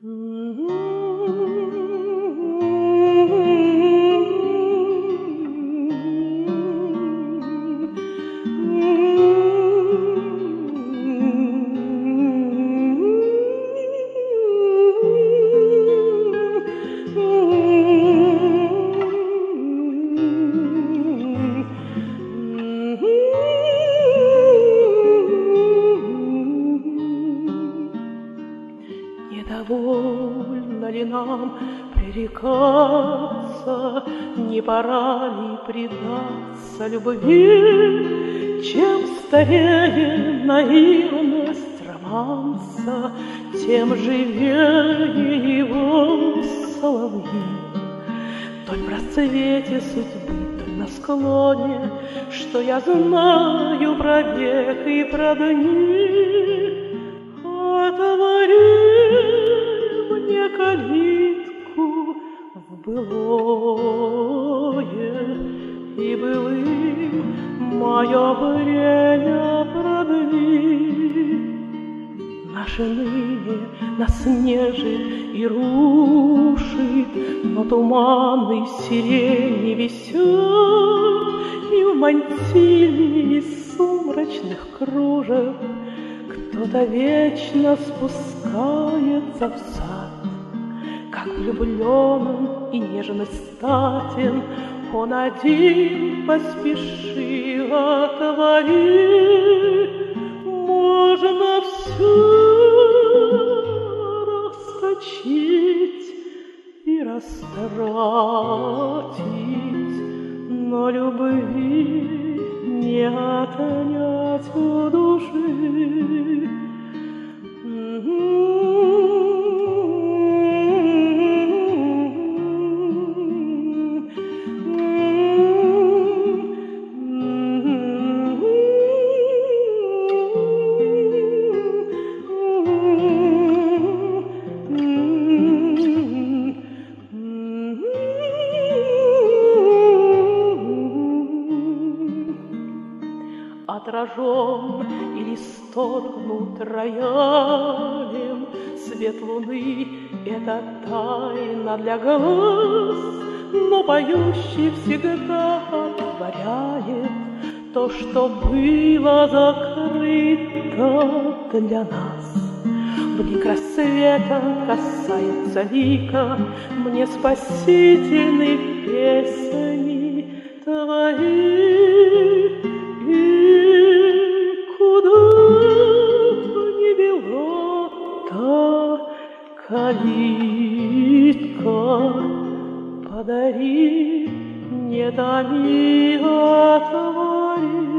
Довольно ли нам пререкаться, не пора ли предаться любви? Чем старее наивность романса, тем живее его соловьи. То ли в расцвете судьбы, то ли на склоне, что я знаю про век и про дни. Отвори мне калитку в былое, и былым мое время продли. Наше ныне нас нежит и рушит, но туманный сирени висят, и в мантиле из сумрачных кружев кто-то вечно спускается в сад. Как влюблён и нежно статен, он один поспеши, отвори. Можно всё расточить и растратить, но любви не отнять у души. Отражен или сторгнут роялем свет луны — это тайна для глаз, но поющий всегда отворяет то, что было закрыто для нас. Блик рассвета касается лика мне спасительной песни твоей. Калитка, подари, не томи, отвори.